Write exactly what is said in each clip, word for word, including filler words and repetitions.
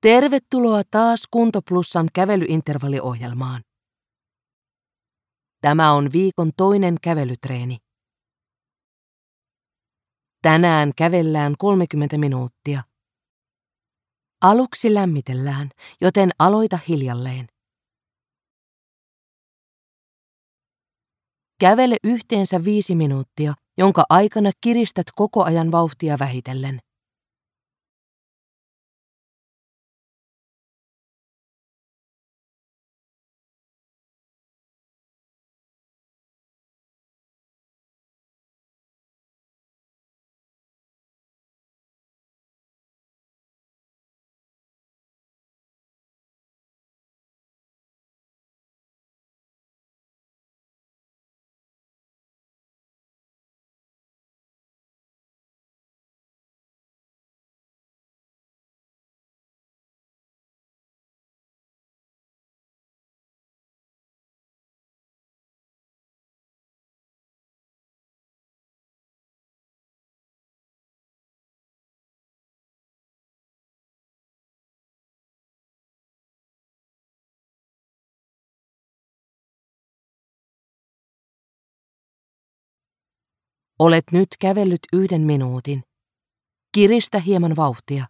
Tervetuloa taas Kunto Plusan kävelyintervalliohjelmaan. Tämä on viikon toinen kävelytreeni. Tänään kävellään kolmekymmentä minuuttia. Aluksi lämmitellään, joten aloita hiljalleen. Kävele yhteensä viisi minuuttia, jonka aikana kiristät koko ajan vauhtia vähitellen. Olet nyt kävellyt yhden minuutin. Kiristä hieman vauhtia.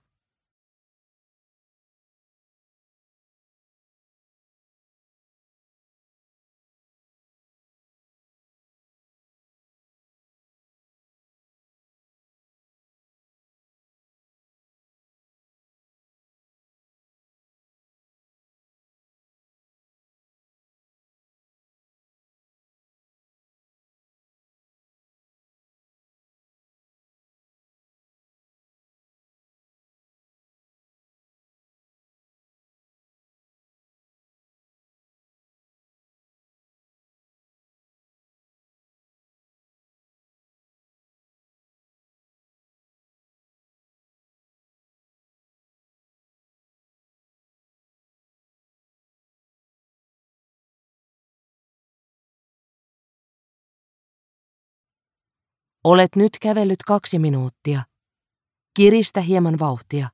Olet nyt kävellyt kaksi minuuttia. Kiristä hieman vauhtia.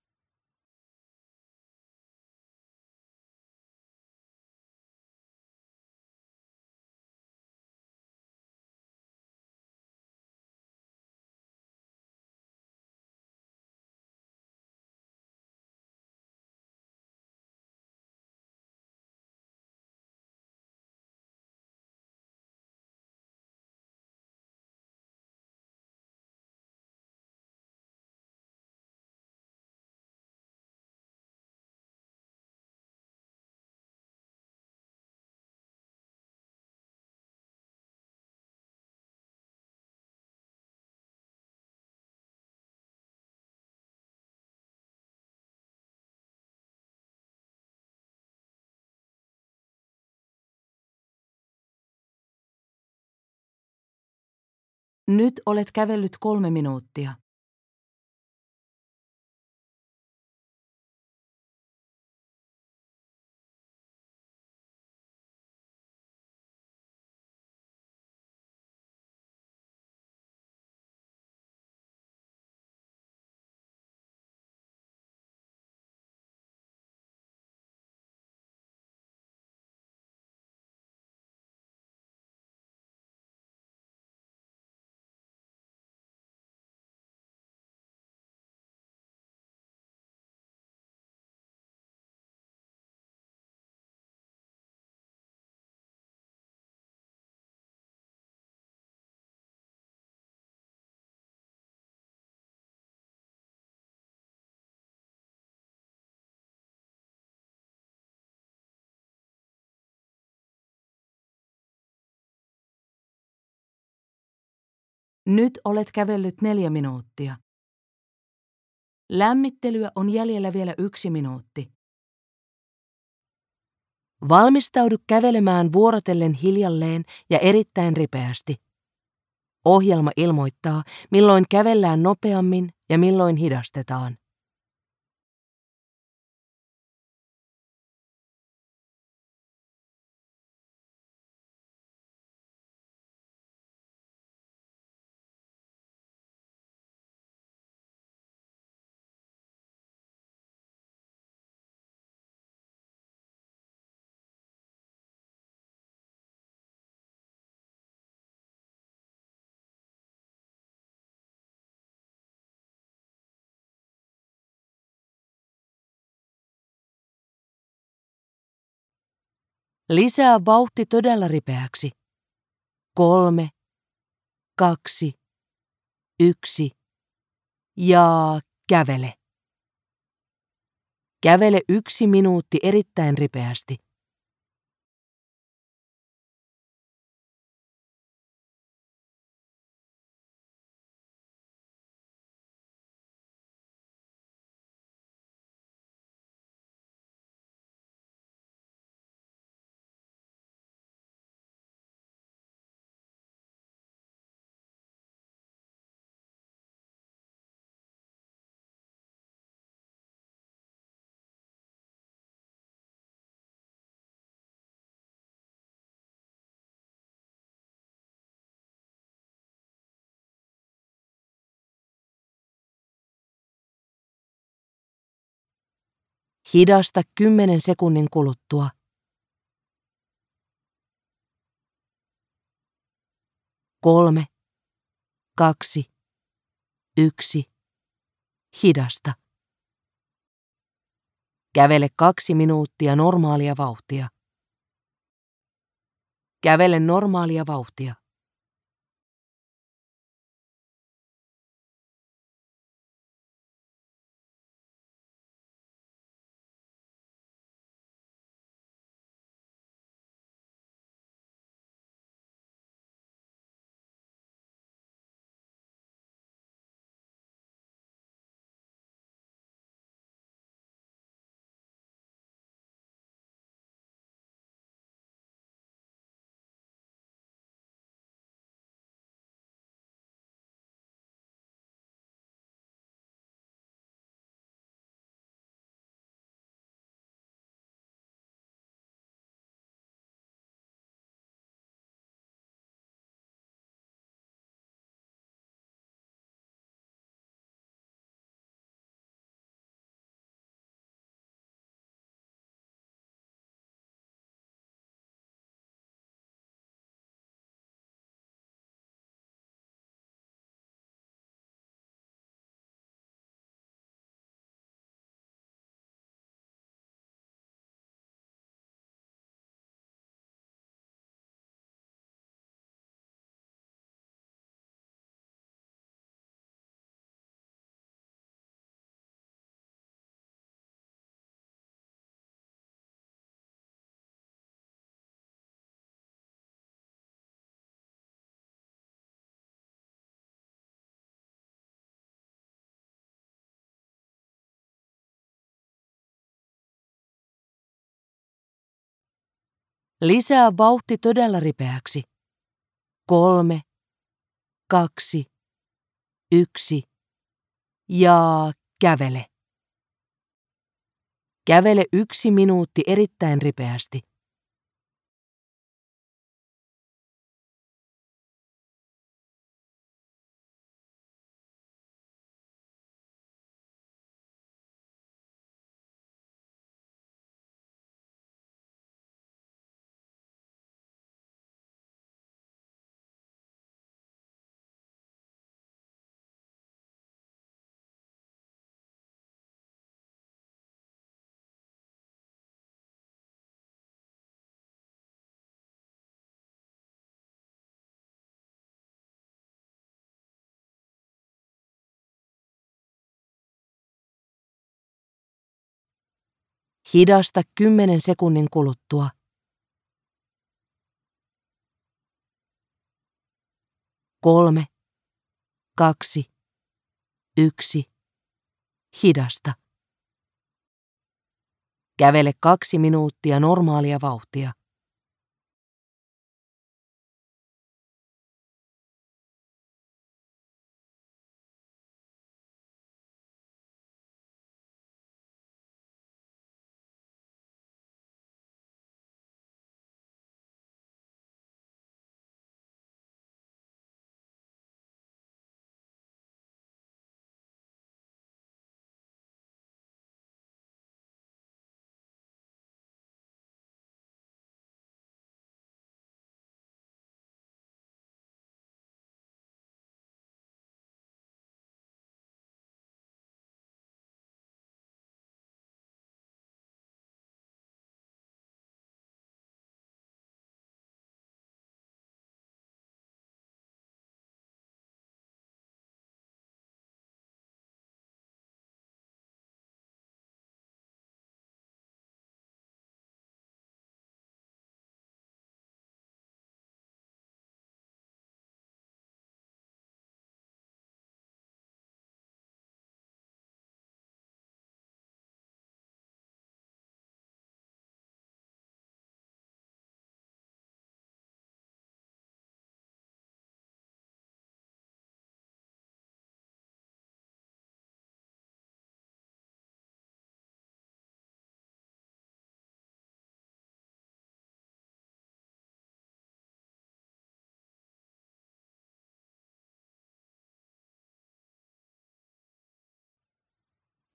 Nyt olet kävellyt kolme minuuttia. Nyt olet kävellyt neljä minuuttia. Lämmittelyä on jäljellä vielä yksi minuutti. Valmistaudu kävelemään vuorotellen hiljalleen ja erittäin ripeästi. Ohjelma ilmoittaa, milloin kävellään nopeammin ja milloin hidastetaan. Lisää vauhti todella ripeäksi. Kolme, kaksi, yksi ja kävele. Kävele yksi minuutti erittäin ripeästi. Hidasta kymmenen sekunnin kuluttua. Kolme, kaksi, yksi. Hidasta. Kävele kaksi minuuttia normaalia vauhtia. Kävele normaalia vauhtia. Lisää vauhti todella ripeäksi. Kolme, kaksi, yksi ja kävele. Kävele yksi minuutti erittäin ripeästi. Hidasta kymmenen sekunnin kuluttua. Kolme, kaksi, yksi. Hidasta. Kävele kaksi minuuttia normaalia vauhtia.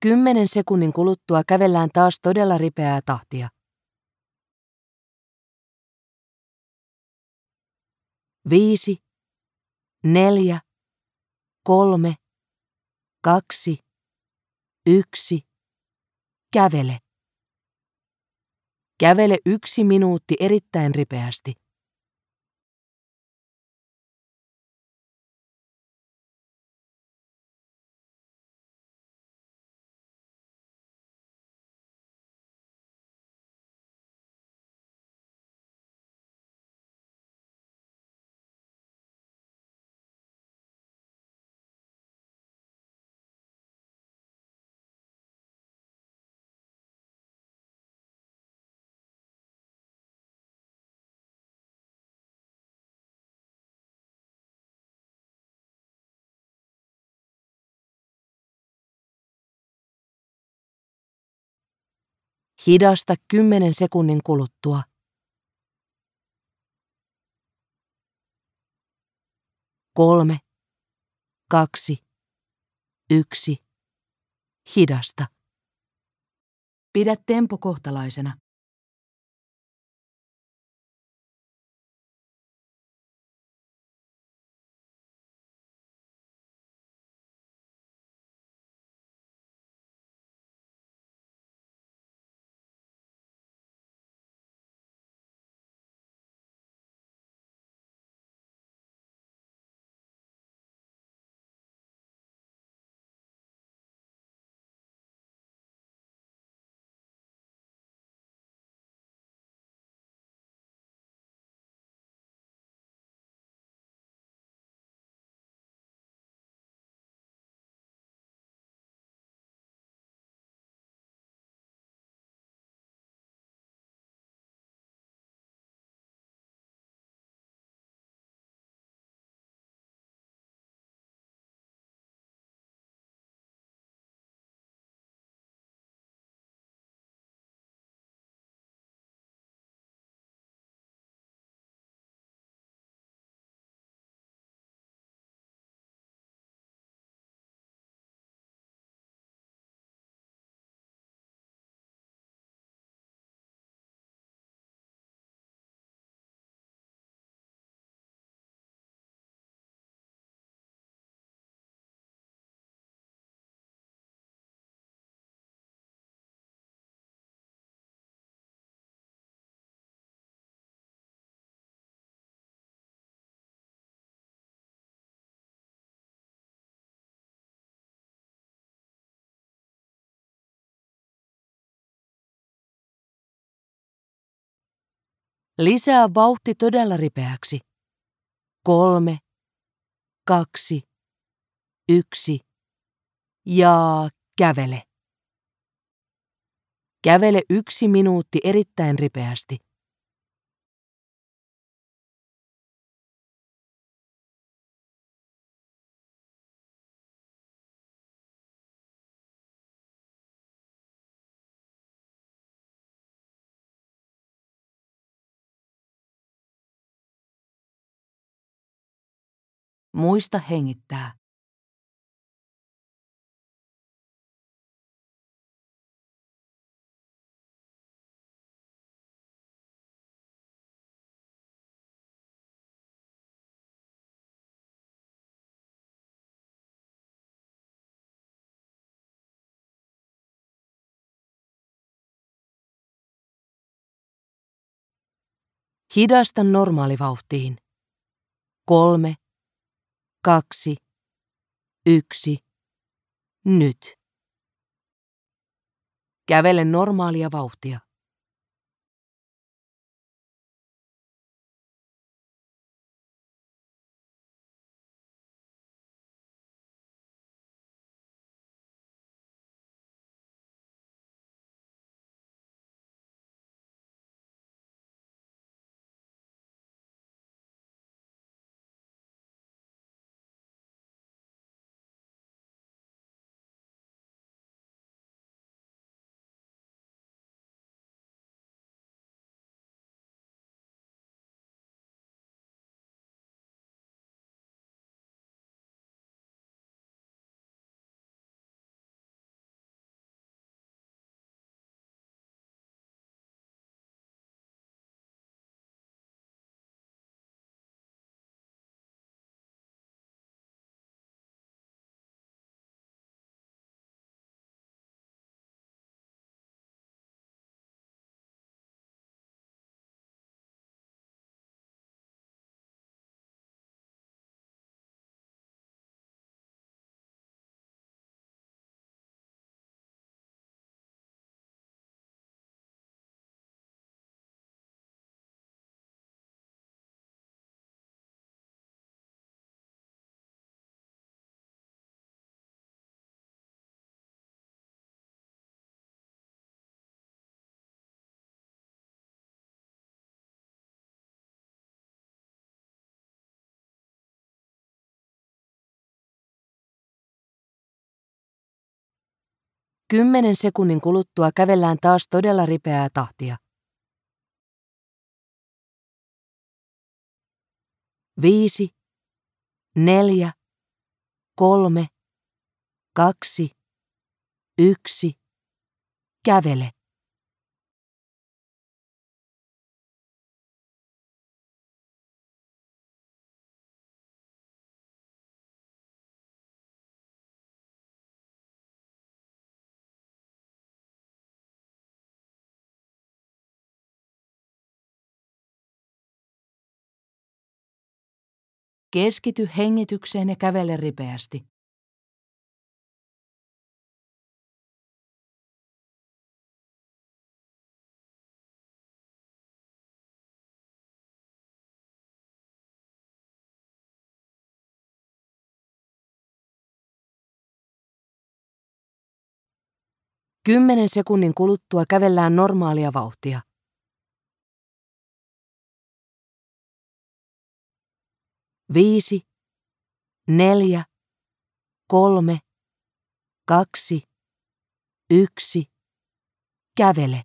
Kymmenen sekunnin kuluttua kävellään taas todella ripeää tahtia. Viisi, neljä, kolme, kaksi, yksi. Kävele. Kävele yksi minuutti erittäin ripeästi. Hidasta kymmenen sekunnin kuluttua. Kolme, kaksi, yksi. Hidasta. Pidä tempo kohtalaisena. Lisää vauhti todella ripeäksi. Kolme, kaksi, yksi. Ja kävele. Kävele yksi minuutti erittäin ripeästi. Muista hengittää. Hidasta normaalivauhtiin. Kolme, kaksi, yksi. Nyt. Kävele normaalia vauhtia. Kymmenen sekunnin kuluttua kävellään taas todella ripeää tahtia. Viisi, neljä, kolme, kaksi, yksi, kävele. Keskity hengitykseen ja kävele ripeästi. Kymmenen sekunnin kuluttua kävellään normaalia vauhtia. Viisi, neljä, kolme, kaksi, yksi, kävele.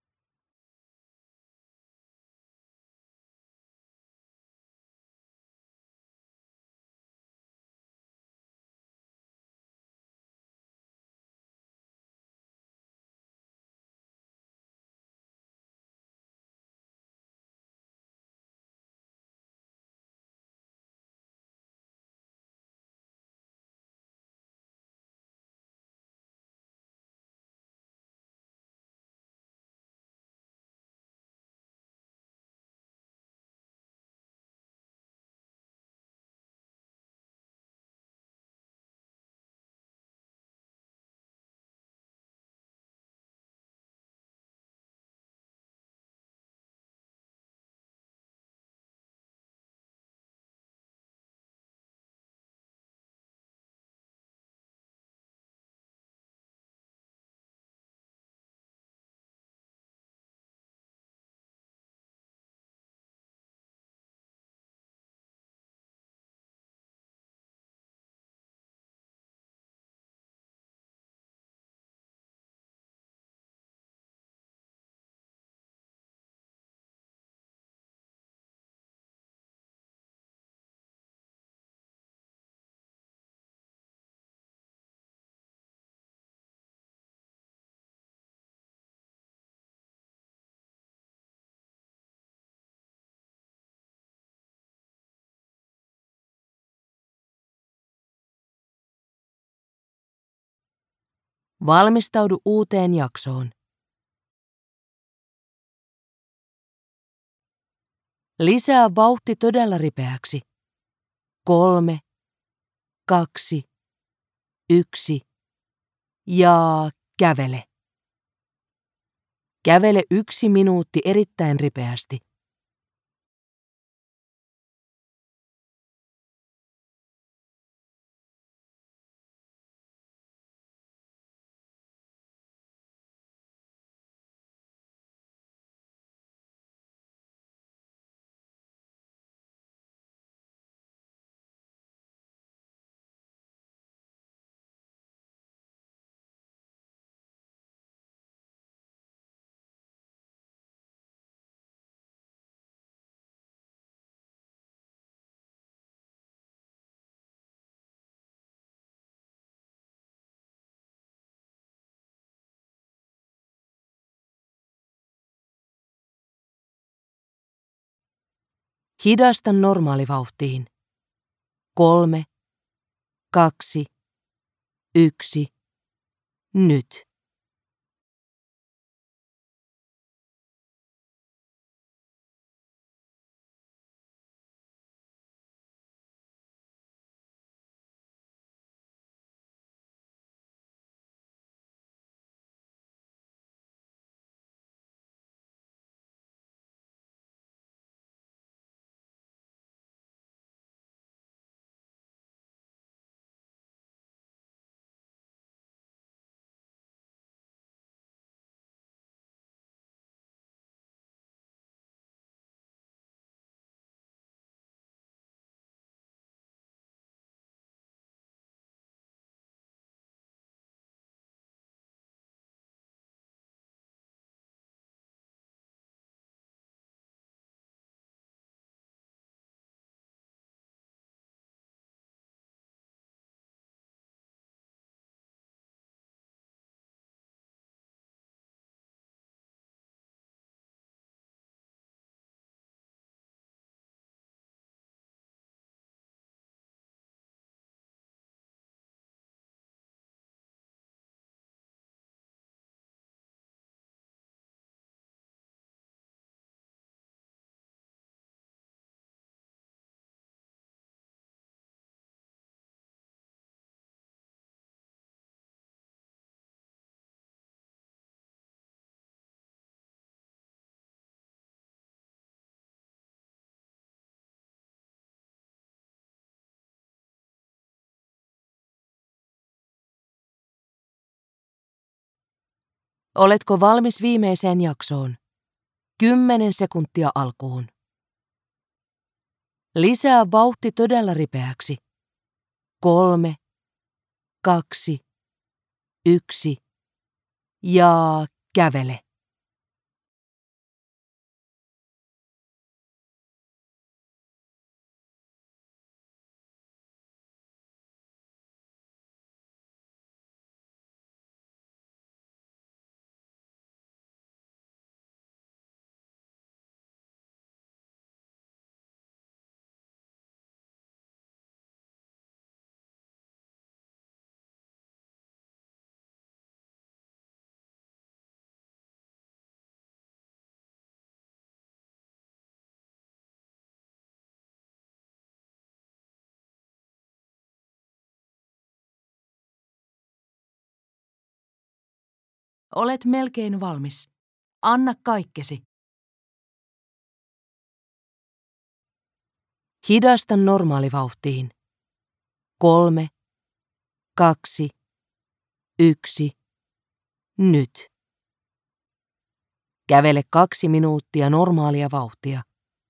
Valmistaudu uuteen jaksoon. Lisää vauhti todella ripeäksi. Kolme, kaksi, yksi ja kävele. Kävele yksi minuutti erittäin ripeästi. Hidasta normaalivauhtiin. Kolme, kaksi, yksi, nyt. Oletko valmis viimeiseen jaksoon? Kymmenen sekuntia alkuun. Lisää vauhti todella ripeäksi. Kolme, kaksi, yksi ja kävele. Olet melkein valmis. Anna kaikkesi. Hidasta normaalivauhtiin. Kolme, kaksi, yksi, nyt. Kävele kaksi minuuttia normaalia vauhtia.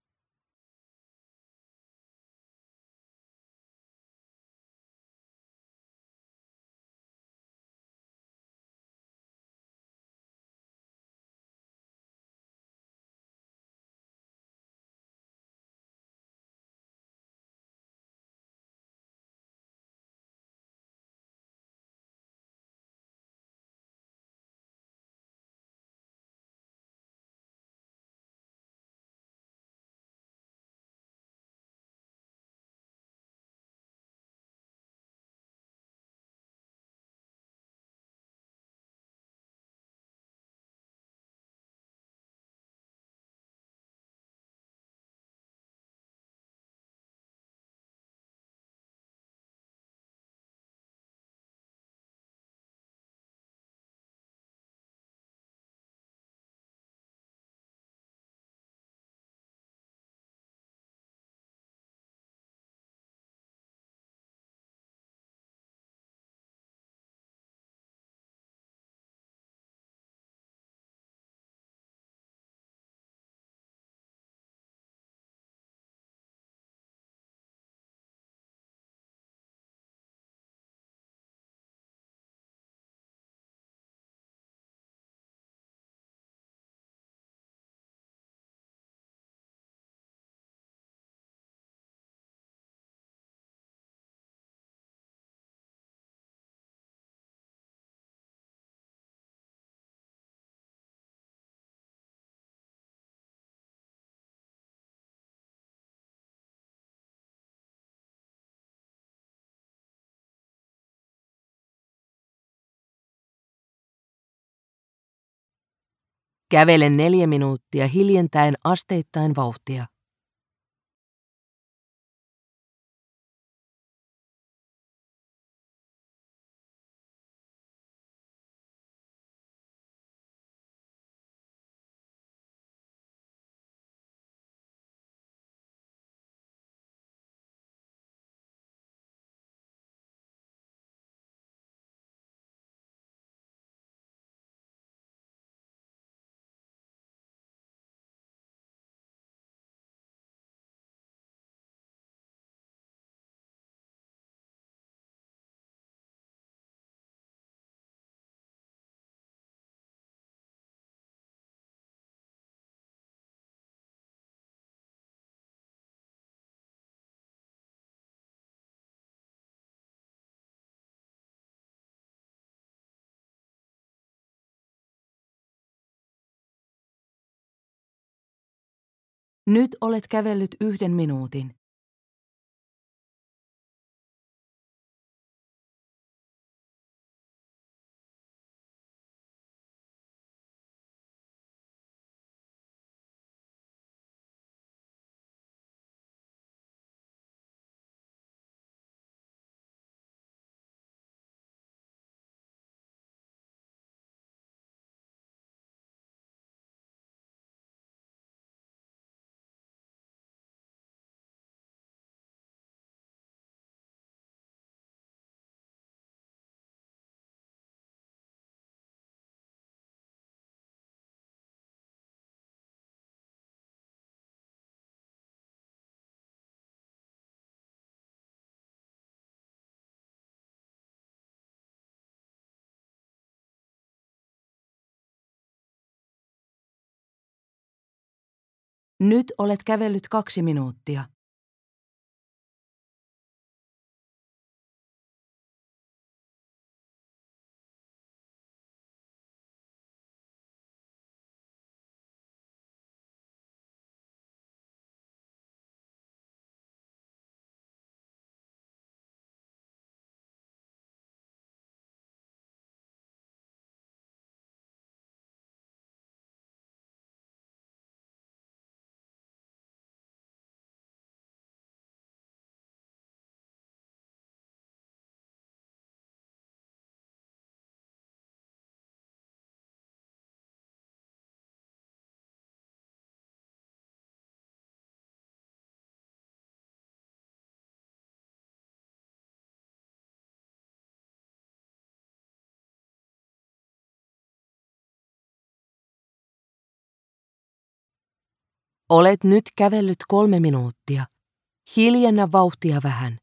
Kävele neljä minuuttia hiljentäen asteittain vauhtia. Nyt olet kävellyt yhden minuutin. Nyt olet kävellyt kaksi minuuttia. Olet nyt kävellyt kolme minuuttia. Hiljennä vauhtia vähän.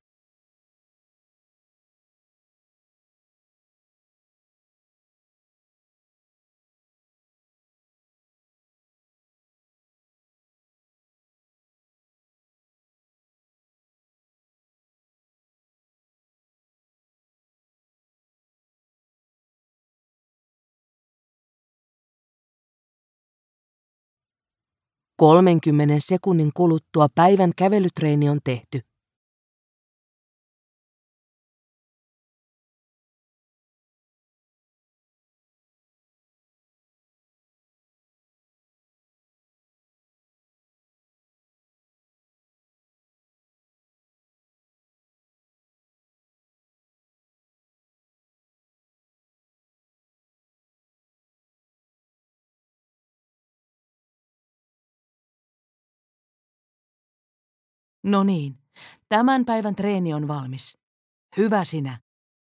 kolmenkymmenen sekunnin kuluttua päivän kävelytreeni on tehty. No niin, tämän päivän treeni on valmis. Hyvä sinä.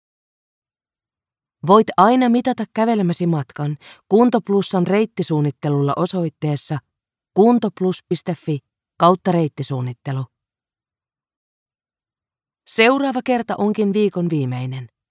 Voit aina mitata kävelemäsi matkan Kuntoplussan reittisuunnittelulla osoitteessa kuntoplus piste fi kautta reittisuunnittelu. Seuraava kerta onkin viikon viimeinen.